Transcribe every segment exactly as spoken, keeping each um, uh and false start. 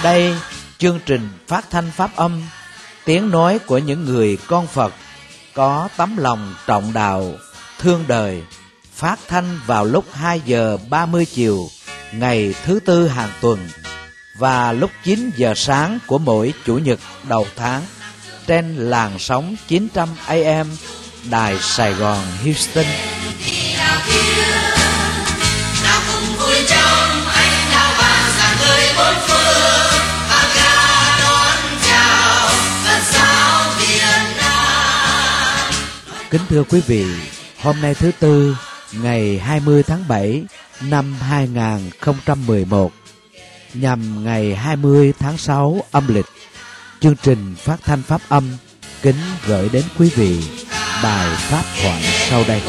Đây, chương trình phát thanh pháp âm, tiếng nói của những người con Phật có tấm lòng trọng đạo, thương đời, phát thanh vào lúc hai giờ ba mươi chiều ngày thứ tư hàng tuần và lúc chín giờ sáng của mỗi chủ nhật đầu tháng trên làn sóng chín trăm A M Đài Sài Gòn Houston. Kính thưa quý vị, hôm nay thứ Tư, ngày hai mươi tháng bảy năm hai nghìn không trăm mười một, nhằm ngày hai mươi tháng sáu âm lịch, chương trình phát thanh pháp âm kính gửi đến quý vị bài pháp thoại sau đây.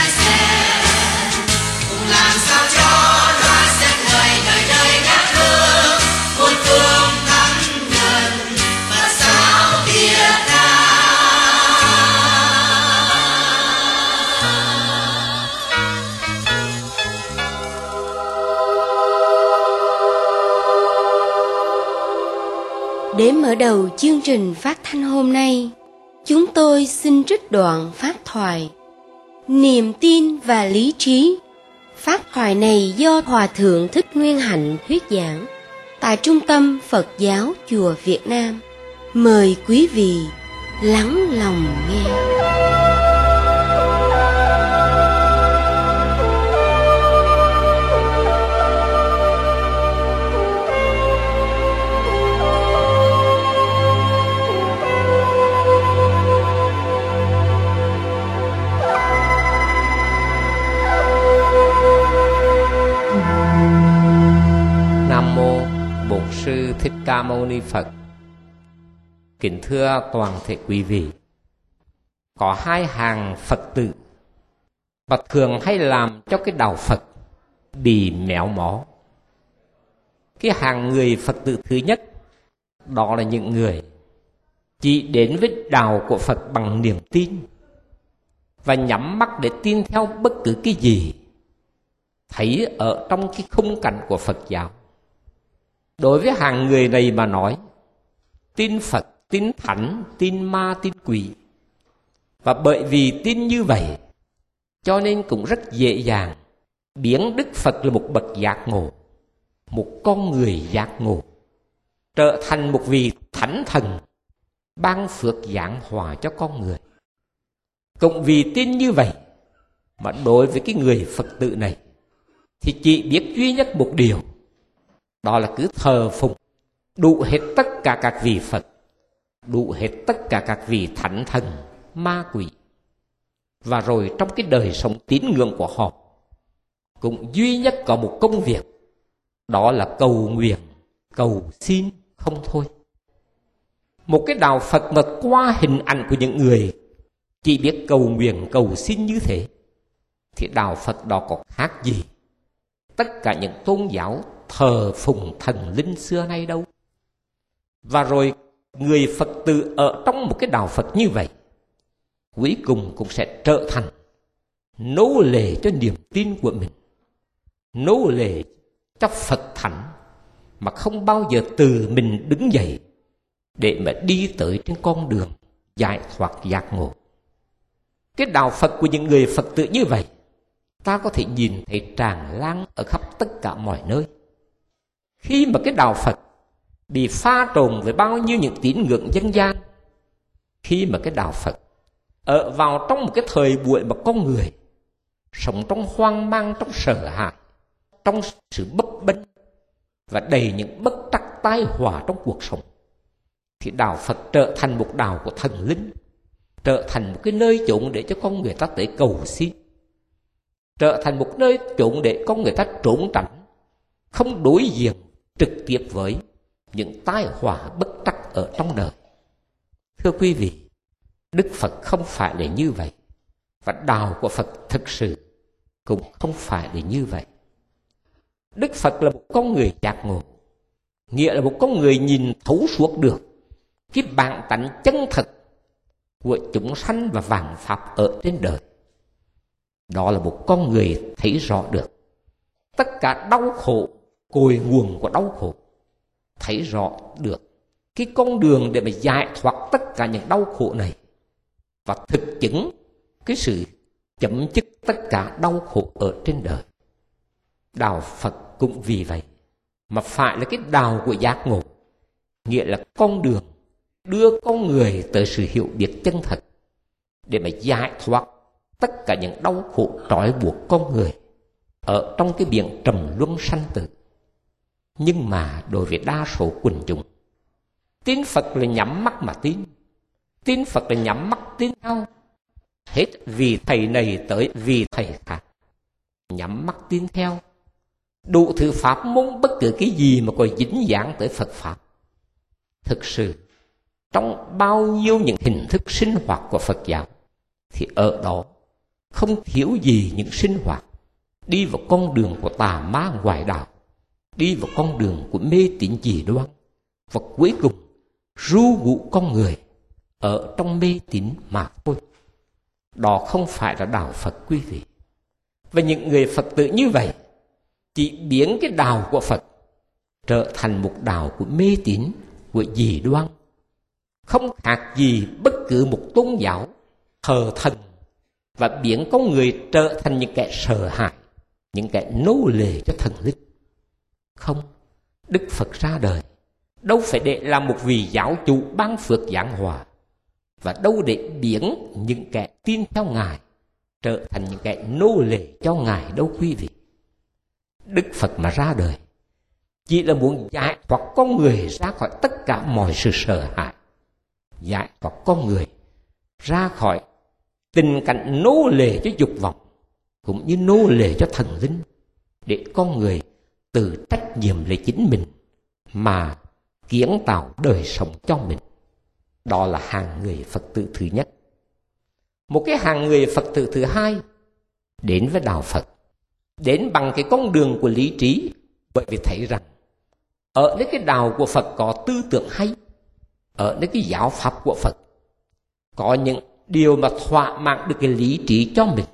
Để mở đầu chương trình phát thanh hôm nay, chúng tôi xin trích đoạn pháp thoại Niềm tin và lý trí. Pháp thoại này do Hòa Thượng Thích Nguyên Hạnh thuyết giảng tại Trung tâm Phật giáo Chùa Việt Nam. Mời quý vị lắng lòng nghe. Nam mô Bổn Sư Thích Ca Mâu Ni Phật. Kính thưa toàn thể quý vị, có hai hàng Phật tử và thường hay làm cho cái đạo Phật bị méo mó. Cái hàng người Phật tử thứ nhất, đó là những người chỉ đến với đạo của Phật bằng niềm tin và nhắm mắt để tin theo bất cứ cái gì thấy ở trong cái khung cảnh của Phật giáo. Đối với hàng người này mà nói, tin Phật, tin Thánh, tin ma, tin quỷ. Và bởi vì tin như vậy, cho nên cũng rất dễ dàng biến Đức Phật là một bậc giác ngộ, một con người giác ngộ, trở thành một vị thánh thần, ban phước giảng hòa cho con người. Cũng vì tin như vậy, mà đối với cái người Phật tử này, thì chỉ biết duy nhất một điều, đó là cứ thờ phụng đủ hết tất cả các vị Phật, đủ hết tất cả các vị thánh thần, ma quỷ. Và rồi trong cái đời sống tín ngưỡng của họ cũng duy nhất có một công việc, đó là cầu nguyện, cầu xin không thôi. Một cái đạo Phật mà qua hình ảnh của những người chỉ biết cầu nguyện, cầu xin như thế, thì đạo Phật đó có khác gì tất cả những tôn giáo thờ phụng thần linh xưa nay đâu. Và rồi người Phật tử ở trong một cái đạo Phật như vậy, cuối cùng cũng sẽ trở thành nô lệ cho niềm tin của mình, nô lệ cho Phật Thánh, mà không bao giờ từ mình đứng dậy để mà đi tới trên con đường giải thoát giác ngộ. Cái đạo Phật của những người Phật tử như vậy, ta có thể nhìn thấy tràn lan ở khắp tất cả mọi nơi. Khi mà cái đạo Phật bị pha trộn với bao nhiêu những tín ngưỡng dân gian, khi mà cái đạo Phật ở vào trong một cái thời buổi mà con người sống trong hoang mang, trong sợ hãi, trong sự bấp bênh và đầy những bất trắc tai họa trong cuộc sống, thì đạo Phật trở thành một đạo của thần linh, trở thành một cái nơi chốn để cho con người ta tới cầu xin, trở thành một nơi chốn để con người ta trốn tránh, không đối diện trực tiếp với những tai họa bất trắc ở trong đời. Thưa quý vị, Đức Phật không phải là như vậy, và đạo của Phật thực sự cũng không phải là như vậy. Đức Phật là một con người giác ngộ, nghĩa là một con người nhìn thấu suốt được cái bản tánh chân thật của chúng sanh và vạn pháp ở trên đời. Đó là một con người thấy rõ được tất cả đau khổ, cội nguồn của đau khổ, thấy rõ được cái con đường để mà giải thoát tất cả những đau khổ này, và thực chứng cái sự chấm dứt tất cả đau khổ ở trên đời. Đạo Phật cũng vì vậy mà phải là cái đạo của giác ngộ, nghĩa là con đường đưa con người tới sự hiểu biết chân thật để mà giải thoát tất cả những đau khổ trói buộc con người ở trong cái biển trầm luân sanh tử. Nhưng mà đối với đa số quần chúng, tin Phật là nhắm mắt mà tin, tin Phật là nhắm mắt tin nhau, hết vì thầy này tới vì thầy khác, nhắm mắt tin theo đủ thứ pháp môn, bất cứ cái gì mà có dính dáng tới Phật pháp. Thực sự trong bao nhiêu những hình thức sinh hoạt của Phật giáo thì ở đó không thiếu gì những sinh hoạt đi vào con đường của tà ma ngoại đạo, đi vào con đường của mê tín dị đoan, và cuối cùng ru ngụ con người ở trong mê tín mà thôi. Đó không phải là đạo Phật quý vị. Và những người Phật tử như vậy chỉ biến cái đạo của Phật trở thành một đạo của mê tín, của dị đoan, không khác gì bất cứ một tôn giáo thờ thần, và biến con người trở thành những kẻ sợ hãi, những kẻ nô lệ cho thần linh. Không, Đức Phật ra đời đâu phải để làm một vị giáo chủ ban phước giảng hòa, và đâu để biến những kẻ tin theo Ngài trở thành những kẻ nô lệ cho Ngài đâu quý vị. Đức Phật mà ra đời chỉ là muốn giải thoát con người ra khỏi tất cả mọi sự sợ hãi, giải thoát con người ra khỏi tình cảnh nô lệ cho dục vọng, cũng như nô lệ cho thần linh, để con người tự trách nhiệm lấy chính mình mà kiến tạo đời sống cho mình. Đó là hàng người Phật tử thứ nhất. Một cái hàng người Phật tử thứ hai đến với đạo Phật, đến bằng cái con đường của lý trí, bởi vì thấy rằng ở nơi cái đạo của Phật có tư tưởng hay, ở nơi cái giáo pháp của Phật có những điều mà thỏa mãn được cái lý trí cho mình.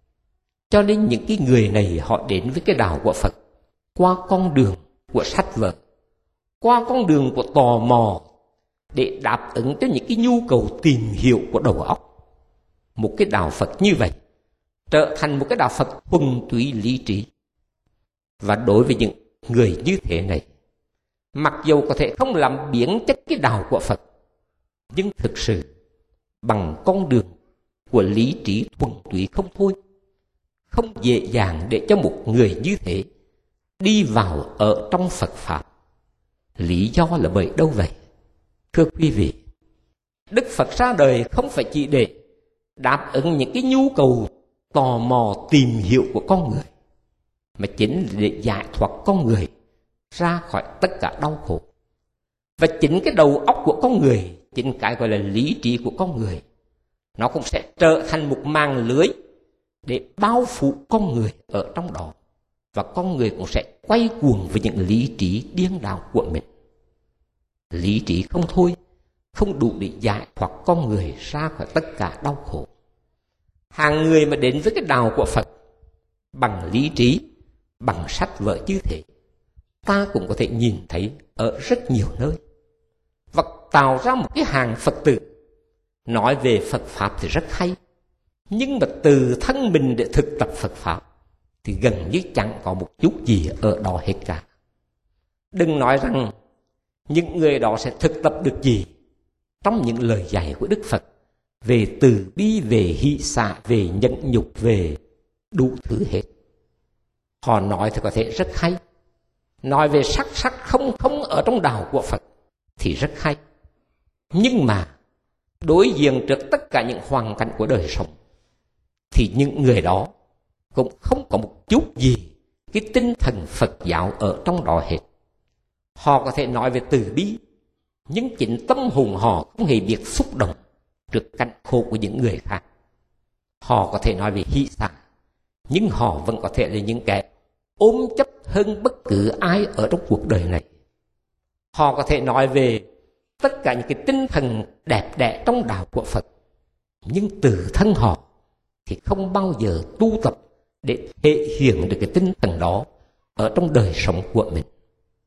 Cho nên những cái người này họ đến với cái đạo của Phật qua con đường của sách vở, qua con đường của tò mò, để đáp ứng cho những cái nhu cầu tìm hiểu của đầu óc. Một cái đạo Phật như vậy trở thành một cái đạo Phật thuần túy lý trí. Và đối với những người như thế này, mặc dù có thể không làm biến chất cái đạo của Phật, nhưng thực sự bằng con đường của lý trí thuần túy không thôi, không dễ dàng để cho một người như thế đi vào ở trong Phật Pháp. Lý do là bởi đâu vậy? Thưa quý vị, Đức Phật ra đời không phải chỉ để đáp ứng những cái nhu cầu tò mò tìm hiểu của con người, mà chính là để giải thoát con người ra khỏi tất cả đau khổ. Và chính cái đầu óc của con người, chính cái gọi là lý trí của con người, nó cũng sẽ trở thành một màn lưới để bao phủ con người ở trong đó. Và con người cũng sẽ quay cuồng với những lý trí điên đảo của mình. Lý trí không thôi, không đủ để giải thoát con người ra khỏi tất cả đau khổ. Hàng người mà đến với cái đạo của Phật bằng lý trí, bằng sách vở như thế, ta cũng có thể nhìn thấy ở rất nhiều nơi, và tạo ra một cái hàng Phật tử nói về Phật Pháp thì rất hay, nhưng mà từ thân mình để thực tập Phật Pháp thì gần như chẳng có một chút gì ở đó hết cả. Đừng nói rằng những người đó sẽ thực tập được gì trong những lời dạy của Đức Phật về từ bi, về hỷ xả, về nhẫn nhục, về đủ thứ hết. Họ nói thì có thể rất hay, nói về sắc sắc không không ở trong đạo của Phật thì rất hay, nhưng mà đối diện trước tất cả những hoàn cảnh của đời sống thì những người đó cũng không có một chút gì cái tinh thần Phật giáo ở trong đó hết. Họ có thể nói về từ bi, nhưng chính tâm hồn họ không hề biết xúc động trước cảnh khổ của những người khác. Họ có thể nói về hỷ xả, nhưng họ vẫn có thể là những kẻ ôm chấp hơn bất cứ ai ở trong cuộc đời này. Họ có thể nói về tất cả những cái tinh thần đẹp đẽ trong đạo của Phật, nhưng từ thân họ thì không bao giờ tu tập để thể hiện được cái tinh thần đó ở trong đời sống của mình.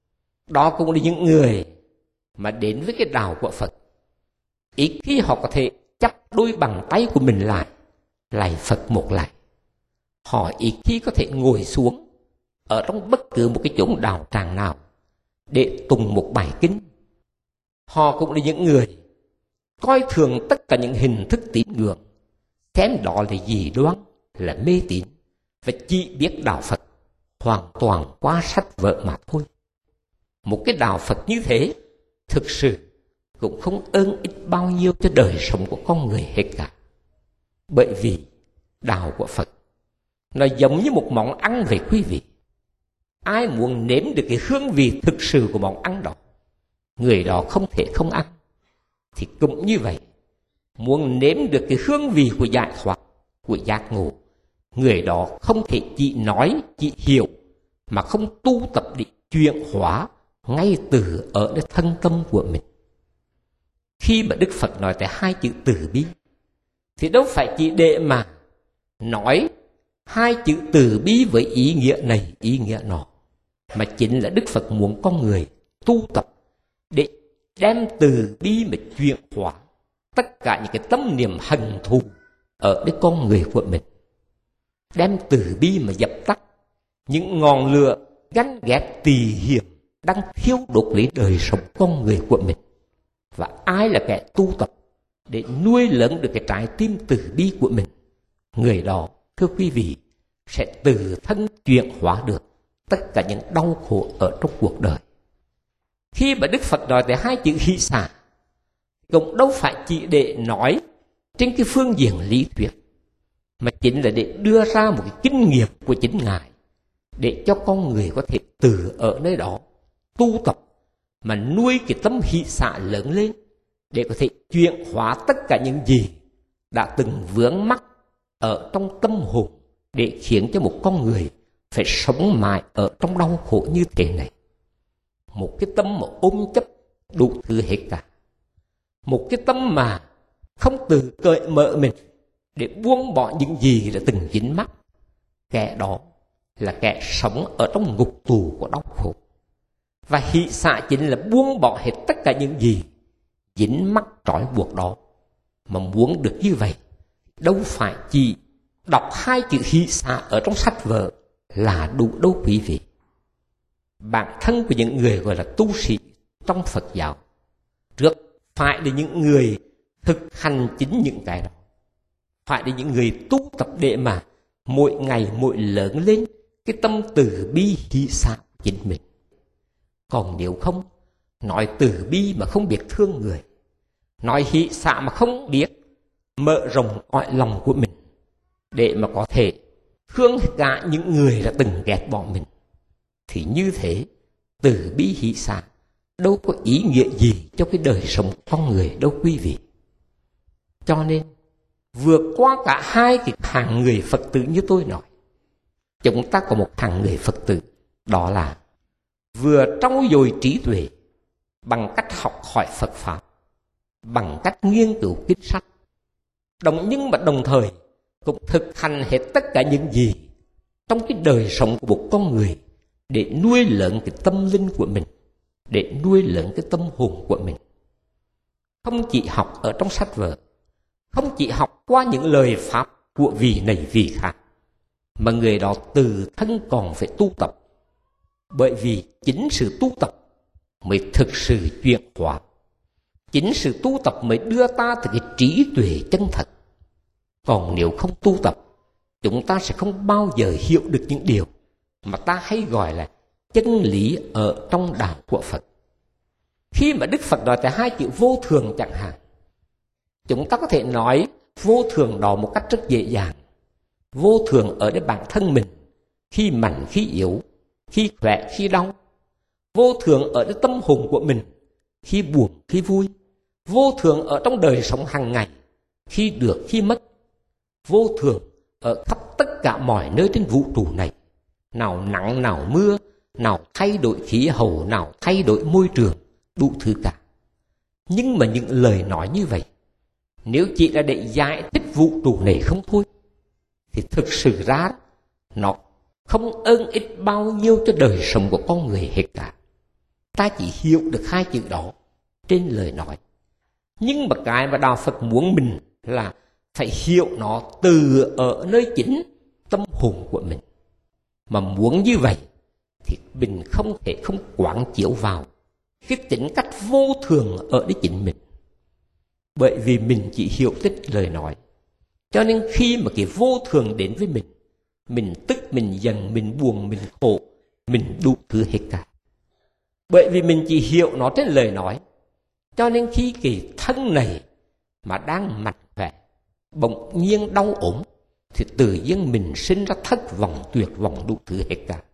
Đó cũng là những người mà đến với cái đạo của Phật, ít khi họ có thể chắp đôi bàn tay của mình lại lạy Phật một lạy. Họ ít khi có thể ngồi xuống ở trong bất cứ một cái chốn đạo tràng nào để tùng một bài kinh. Họ cũng là những người coi thường tất cả những hình thức tín ngưỡng, xem đó là dị đoan, là mê tín, và chỉ biết đạo Phật hoàn toàn qua sách vở mà thôi. Một cái đạo Phật như thế thực sự cũng không ơn ích bao nhiêu cho đời sống của con người hết cả. Bởi vì đạo của Phật nó giống như một món ăn vậy quý vị. Ai muốn nếm được cái hương vị thực sự của món ăn đó, người đó không thể không ăn. Thì cũng như vậy, muốn nếm được cái hương vị của giải thoát, của giác ngộ, người đó không thể chỉ nói, chỉ hiểu, mà không tu tập để chuyển hóa ngay từ ở cái thân tâm của mình. Khi mà Đức Phật nói tới hai chữ từ bi, thì đâu phải chỉ để mà nói hai chữ từ bi với ý nghĩa này, ý nghĩa nọ, mà chính là Đức Phật muốn con người tu tập để đem từ bi mà chuyển hóa tất cả những cái tâm niệm hận thù ở cái con người của mình, đem từ bi mà dập tắt những ngọn lửa ganh ghét tỳ hiểm đang thiêu đốt lấy đời sống con người của mình. Và ai là kẻ tu tập để nuôi lớn được cái trái tim từ bi của mình, người đó, thưa quý vị, sẽ từ thân chuyển hóa được tất cả những đau khổ ở trong cuộc đời. Khi mà Đức Phật nói tới hai chữ hỷ xả, cũng đâu phải chỉ để nói trên cái phương diện lý thuyết, mà chính là để đưa ra một cái kinh nghiệm của chính Ngài, để cho con người có thể từ ở nơi đó tu tập mà nuôi cái tâm hỷ xả lớn lên, để có thể chuyển hóa tất cả những gì đã từng vướng mắc ở trong tâm hồn, để khiến cho một con người phải sống mãi ở trong đau khổ như thế này. Một cái tâm mà ôm chấp đủ thứ hết cả, một cái tâm mà không tự cởi mở mình để buông bỏ những gì đã từng dính mắc, kẻ đó là kẻ sống ở trong ngục tù của đau khổ. Và hỷ xả chính là buông bỏ hết tất cả những gì dính mắc trói buộc đó. Mà muốn được như vậy, đâu phải chỉ đọc hai chữ hỷ xả ở trong sách vở là đủ đâu quý vị. Bản thân của những người gọi là tu sĩ trong Phật giáo trước phải là những người thực hành chính những cái đó, phải là những người tu tập để mà mỗi ngày mỗi lớn lên cái tâm từ bi hỷ xả chính mình. Còn nếu không, nói từ bi mà không biết thương người, nói hỷ xả mà không biết mở rộng cõi lòng của mình để mà có thể thương cả những người đã từng ghét bỏ mình, thì như thế từ bi hỷ xả đâu có ý nghĩa gì cho cái đời sống con người đâu quý vị. Cho nên vượt qua cả hai cái hàng người Phật tử như tôi nói, chúng ta có một hàng người Phật tử, đó là vừa trau dồi trí tuệ bằng cách học hỏi Phật Pháp, bằng cách nghiên cứu kinh sách, đồng nhưng mà đồng thời cũng thực hành hết tất cả những gì trong cái đời sống của một con người để nuôi lớn cái tâm linh của mình, để nuôi lớn cái tâm hồn của mình. Không chỉ học ở trong sách vở, không chỉ học qua những lời pháp của vị này vị khác, mà người đó từ thân còn phải tu tập. Bởi vì chính sự tu tập mới thực sự chuyển hóa, chính sự tu tập mới đưa ta từ cái trí tuệ chân thật. Còn nếu không tu tập, chúng ta sẽ không bao giờ hiểu được những điều mà ta hay gọi là chân lý ở trong đạo của Phật. Khi mà Đức Phật nói tới hai chữ vô thường chẳng hạn, chúng ta có thể nói vô thường đó một cách rất dễ dàng. Vô thường ở đến bản thân mình, khi mạnh khi yếu, khi khỏe khi đau. Vô thường ở đến tâm hồn của mình, khi buồn khi vui. Vô thường ở trong đời sống hàng ngày, khi được khi mất. Vô thường ở khắp tất cả mọi nơi trên vũ trụ này, nào nắng nào mưa, nào thay đổi khí hậu, nào thay đổi môi trường, đủ thứ cả. Nhưng mà những lời nói như vậy, nếu chỉ là để giải thích vũ trụ này không thôi, thì thực sự ra nó không ơn ích bao nhiêu cho đời sống của con người hết cả. ta chỉ hiểu được hai chữ đó trên lời nói. Nhưng mà cái mà Đạo Phật muốn mình là phải hiểu nó từ ở nơi chính tâm hồn của mình. Mà muốn như vậy thì mình không thể không quán chiếu vào cái tính cách vô thường ở đấy chính mình. Bởi vì mình chỉ hiểu tích lời nói, cho nên khi mà cái vô thường đến với mình, mình tức, mình giận, mình buồn, mình khổ, mình đủ thứ hết cả. Bởi vì mình chỉ hiểu nó trên lời nói, cho nên khi cái thân này mà đang mạnh khỏe, bỗng nhiên đau ốm, thì tự nhiên mình sinh ra thất vọng, tuyệt vọng, đủ thứ hết cả.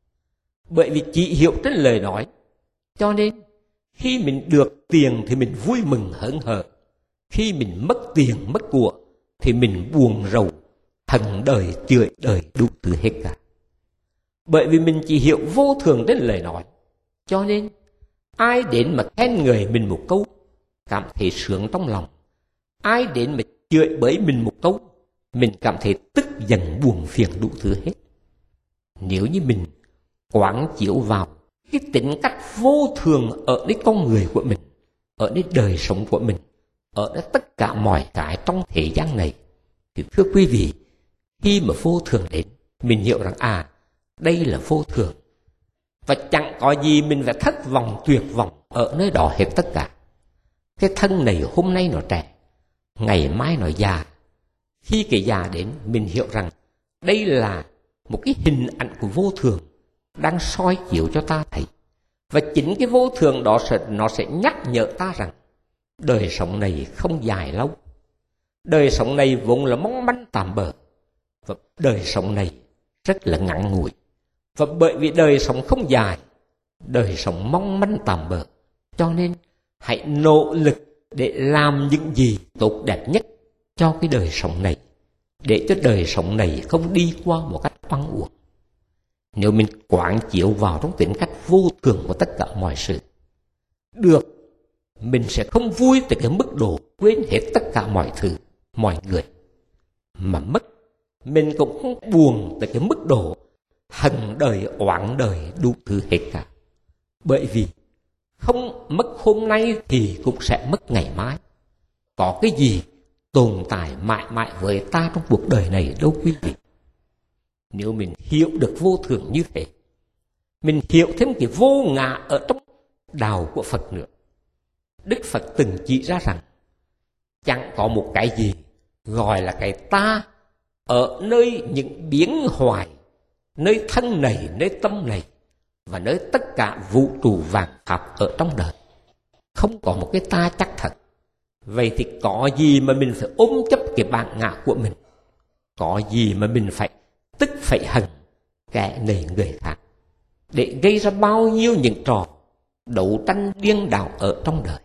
Bởi vì chỉ hiểu trên lời nói, cho nên khi mình được tiền thì mình vui mừng hớn hở. Khi mình mất tiền, mất của thì mình buồn rầu, hận đời, chửi đời, đủ thứ hết cả. Bởi vì mình chỉ hiểu vô thường đến lời nói, cho nên ai đến mà khen người mình một câu, cảm thấy sướng trong lòng. Ai đến mà chửi bới mình một câu, mình cảm thấy tức giận, buồn phiền, đủ thứ hết. Nếu như mình quán chiếu vào cái tính cách vô thường ở nơi con người của mình, ở nơi đời sống của mình, ở nơi tất cả mọi cái trong thế gian này, thì thưa quý vị, khi mà vô thường đến, mình hiểu rằng à, đây là vô thường, và chẳng có gì mình phải thất vọng, tuyệt vọng ở nơi đó hết tất cả. Cái thân này hôm nay nó trẻ, ngày mai nó già. Khi cái già đến, mình hiểu rằng đây là một cái hình ảnh của vô thường đang soi chiếu cho ta thấy. Và chính cái vô thường đó sẽ, nó sẽ nhắc nhở ta rằng đời sống này không dài lâu. Đời sống này vốn là mong manh tạm bợ, và đời sống này rất là ngắn ngủi. Và bởi vì đời sống không dài, đời sống mong manh tạm bợ, cho nên hãy nỗ lực để làm những gì tốt đẹp nhất cho cái đời sống này, để cho đời sống này không đi qua một cách oan uổng. Nếu mình quán chiếu vào trong tính cách vô thường của tất cả mọi sự, được, mình sẽ không vui từ cái mức độ quên hết tất cả mọi thứ, mọi người. Mà mất, mình cũng không buồn từ cái mức độ hận đời, oán đời, đủ thứ hết cả. Bởi vì không mất hôm nay thì cũng sẽ mất ngày mai. Có cái gì tồn tại mãi mãi với ta trong cuộc đời này đâu quý vị. Nếu mình hiểu được vô thường như thế, mình hiểu thêm cái vô ngã ở trong đạo của Phật nữa. Đức Phật từng chỉ ra rằng chẳng có một cái gì gọi là cái ta ở nơi những biến hoại, nơi thân này, nơi tâm này, và nơi tất cả vũ trụ vạn pháp ở trong đời. Không có một cái ta chắc thật. Vậy thì có gì mà mình phải ôm chấp cái bản ngã của mình? Có gì mà mình phải tức phải hận kẻ này người khác, để gây ra bao nhiêu những trò đấu tranh điên đảo ở trong đời?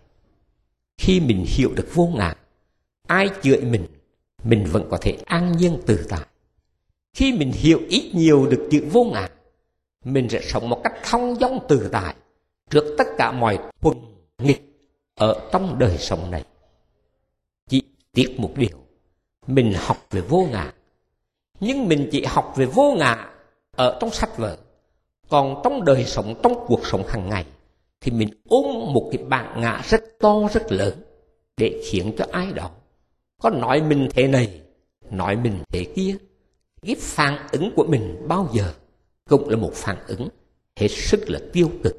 Khi mình hiểu được vô ngã, ai chửi mình, mình vẫn có thể an nhiên tự tại. Khi mình hiểu ít nhiều được chữ vô ngã, mình sẽ sống một cách thong dong tự tại trước tất cả mọi thuần nghịch ở trong đời sống này. Chỉ tiếc một điều, mình học về vô ngã, nhưng mình chỉ học về vô ngã ở trong sách vở. Còn trong đời sống, trong cuộc sống hàng ngày, thì mình ôm một cái bản ngã rất to, rất lớn, để khiến cho ai đó có nói mình thế này, nói mình thế kia. Cái phản ứng của mình bao giờ cũng là một phản ứng hết sức là tiêu cực.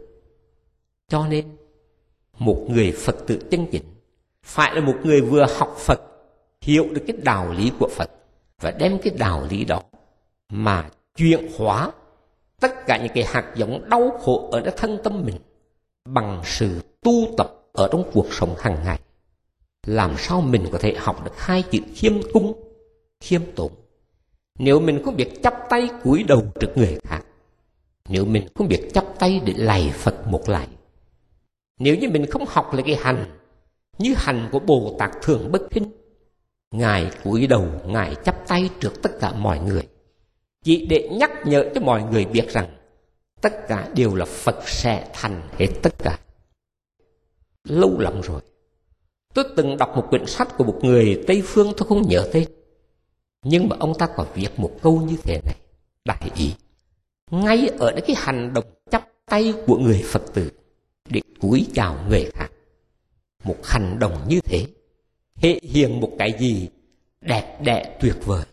Cho nên một người Phật tử chân chính phải là một người vừa học Phật, hiểu được cái đạo lý của Phật, và đem cái đạo lý đó mà chuyển hóa tất cả những cái hạt giống đau khổ ở trong thân tâm mình bằng sự tu tập ở trong cuộc sống hàng ngày. Làm sao mình có thể học được hai chữ khiêm cung, khiêm tốn? Nếu mình không biết chắp tay cúi đầu trước người khác, nếu mình không biết chắp tay để lạy Phật một lạy, nếu như mình không học lại cái hành như hành của Bồ Tát Thường Bất Khinh, Ngài cúi đầu, Ngài chắp tay trước tất cả mọi người, chỉ để nhắc nhở cho mọi người biết rằng tất cả đều là Phật sẽ thành hết tất cả. Lâu lắm rồi, tôi từng đọc một quyển sách của một người Tây Phương, tôi không nhớ tên, nhưng mà ông ta có viết một câu như thế này, đại ý. Ngay ở cái hành động chắp tay của người Phật tử, để cúi chào người khác. Một hành động như thế thể hiện một cái gì đẹp đẽ tuyệt vời.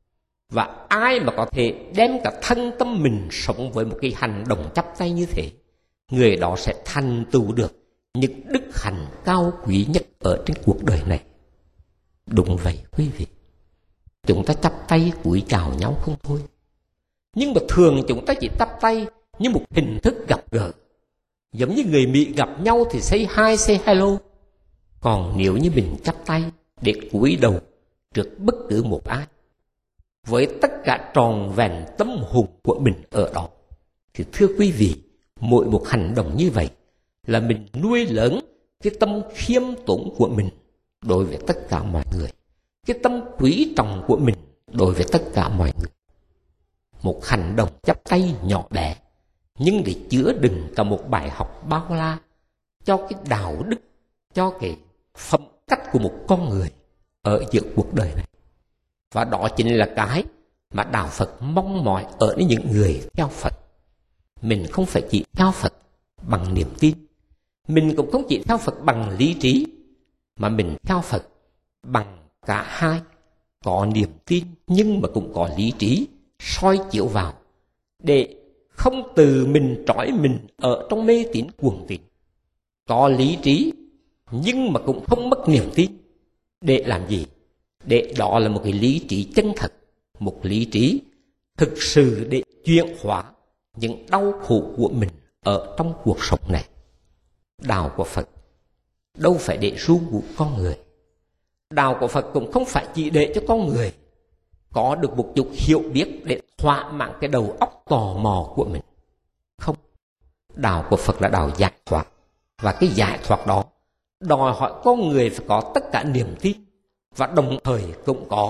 Và ai mà có thể đem cả thân tâm mình sống với một cái hành động chắp tay như thế, người đó sẽ thành tựu được những đức hạnh cao quý nhất ở trên cuộc đời này. Đúng vậy quý vị, chúng ta chắp tay cúi chào nhau không thôi, nhưng mà thường chúng ta chỉ chắp tay như một hình thức gặp gỡ. Giống như người Mỹ gặp nhau thì say hi, say hello. Còn nếu như mình chắp tay để cúi đầu trước bất cứ một ai, với tất cả tròn vẹn tâm hồn của mình ở đó, thì thưa quý vị, mỗi một hành động như vậy là mình nuôi lớn cái tâm khiêm tốn của mình đối với tất cả mọi người, cái tâm quý trọng của mình đối với tất cả mọi người. Một hành động chắp tay nhỏ bé, nhưng để chứa đựng cả một bài học bao la cho cái đạo đức, cho cái phẩm cách của một con người ở giữa cuộc đời này. Và đó chính là cái mà đạo Phật mong mỏi ở những người theo Phật. Mình không phải chỉ theo Phật bằng niềm tin, mình cũng không chỉ theo Phật bằng lý trí, mà mình theo Phật bằng cả hai, có niềm tin nhưng mà cũng có lý trí soi chiếu vào, để không từ mình trói mình ở trong mê tín cuồng tín. Có lý trí nhưng mà cũng không mất niềm tin. Để làm gì? Để đó là một cái lý trí chân thật, một lý trí thực sự để chuyển hóa những đau khổ của mình ở trong cuộc sống này. Đạo của Phật đâu phải để ru ngủ con người. Đạo của Phật cũng không phải chỉ để cho con người có được một chút hiểu biết để thỏa mãn cái đầu óc tò mò của mình. Không, đạo của Phật là đạo giải thoát. Và cái giải thoát đó đòi hỏi con người phải có tất cả niềm tin, và đồng thời cũng có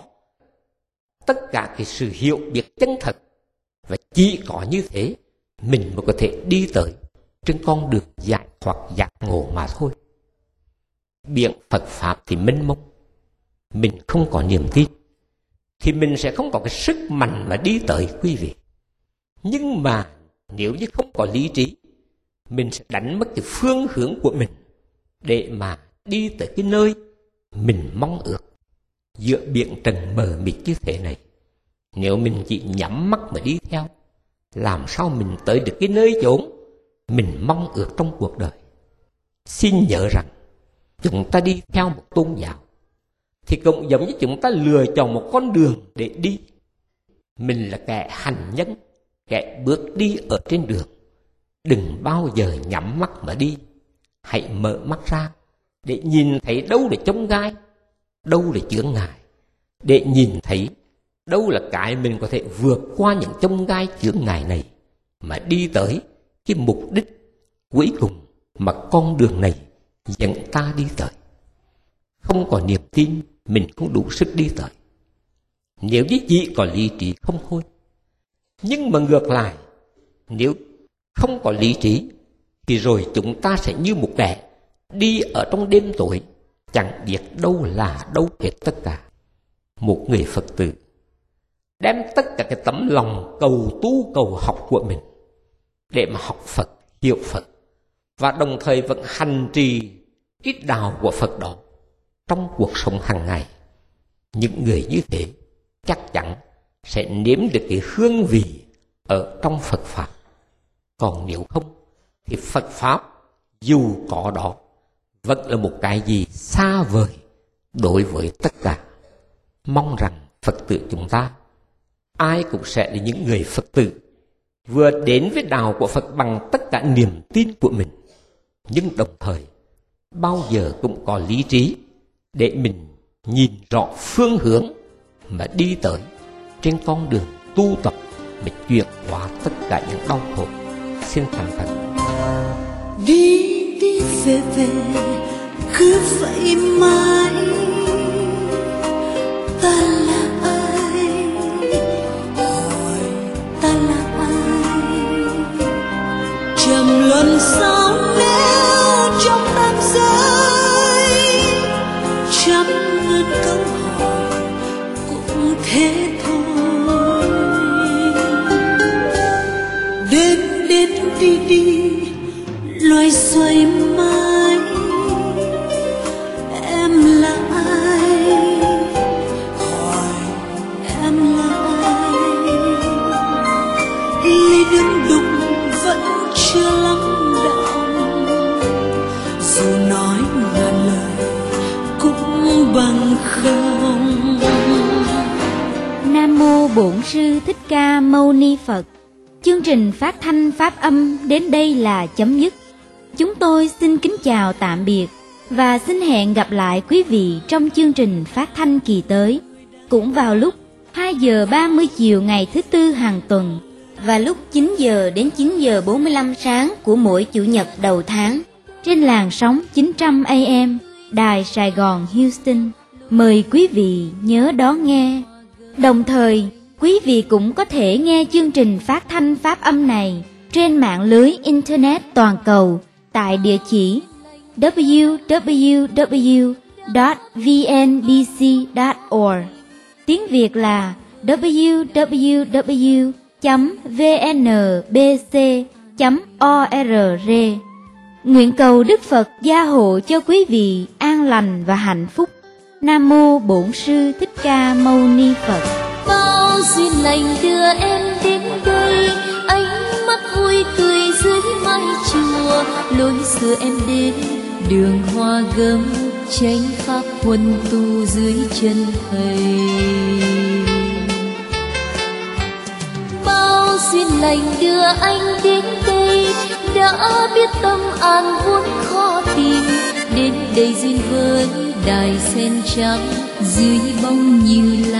tất cả cái sự hiểu biết chân thật. Và chỉ có như thế mình mới có thể đi tới trên con đường giải thoát giác ngộ mà thôi. Biển Phật Pháp thì mênh mông, mình không có niềm tin thì mình sẽ không có cái sức mạnh mà đi tới quý vị. Nhưng mà nếu như không có lý trí, mình sẽ đánh mất cái phương hướng của mình để mà đi tới cái nơi mình mong ước. Giữa biển trần mờ mịt như thế này, nếu mình chỉ nhắm mắt mà đi theo, làm sao mình tới được cái nơi chốn mình mong ước trong cuộc đời. Xin nhớ rằng chúng ta đi theo một tôn giáo thì cũng giống như chúng ta lựa chọn một con đường để đi. Mình là kẻ hành nhân, kẻ bước đi ở trên đường. Đừng bao giờ nhắm mắt mà đi. Hãy mở mắt ra để nhìn thấy đâu là chông gai, đâu là chướng ngại, để nhìn thấy đâu là cái mình có thể vượt qua những chông gai chướng ngại này mà đi tới cái mục đích cuối cùng mà con đường này dẫn ta đi tới. Không có niềm tin, mình không đủ sức đi tới. Nếu như chỉ có lý trí không thôi. Nhưng mà ngược lại, nếu không có lý trí thì rồi chúng ta sẽ như một kẻ đi ở trong đêm tối, chẳng biết đâu là đâu hết tất cả. Một người Phật tử đem tất cả cái tấm lòng cầu tu cầu học của mình để mà học Phật, hiểu Phật, và đồng thời vẫn hành trì cái đạo của Phật đó trong cuộc sống hàng ngày. Những người như thế chắc chắn sẽ nếm được cái hương vị ở trong Phật Pháp. Còn nếu không thì Phật Pháp dù có đó vẫn là một cái gì xa vời đối với tất cả. Mong rằng Phật tử chúng ta ai cũng sẽ là những người Phật tử vừa đến với đạo của Phật bằng tất cả niềm tin của mình, nhưng đồng thời bao giờ cũng có lý trí để mình nhìn rõ phương hướng mà đi tới trên con đường tu tập mà chuyển hóa tất cả những đau khổ. Xin thành thật. Đi đi về về cứ vậy mãi, ta là ai, hỏi ta là ai, trầm luân sao nếu trong tam giới trăm ngàn câu hỏi cũng thế thôi. Đến đến đi đi loài xoay mãi. Em là ai? Hỏi em là ai? Ly đứng đục vẫn chưa lắng đọng, dù nói ngàn lời cũng bằng không. Nam mô Bổn Sư Thích Ca Mâu Ni Phật. Chương trình phát thanh pháp âm đến đây là chấm dứt. Chúng tôi xin kính chào tạm biệt và xin hẹn gặp lại quý vị trong chương trình phát thanh kỳ tới, cũng vào lúc hai giờ ba mươi chiều ngày thứ Tư hàng tuần và lúc chín giờ đến chín giờ bốn mươi lăm sáng của mỗi Chủ nhật đầu tháng trên làn sóng chín trăm A M Đài Sài Gòn Houston. Mời quý vị nhớ đón nghe. Đồng thời, quý vị cũng có thể nghe chương trình phát thanh pháp âm này trên mạng lưới Internet toàn cầu tại địa chỉ w w w chấm v n b c chấm org. Tiếng Việt là w w w chấm v n b c chấm org. Nguyện cầu Đức Phật gia hộ cho quý vị an lành và hạnh phúc. Nam mô Bổn Sư Thích Ca Mâu Ni Phật. Bao duyên lành đưa em đến đây, ánh mắt vui cười dưới mái chùa. Lối xưa em đến đường hoa gấm, chánh pháp huân tu dưới chân thầy. Bao duyên lành đưa anh đến đây, đã biết tâm an vốn khó tìm. Đến đây duyên với đài sen trắng, dưới bóng Như Lai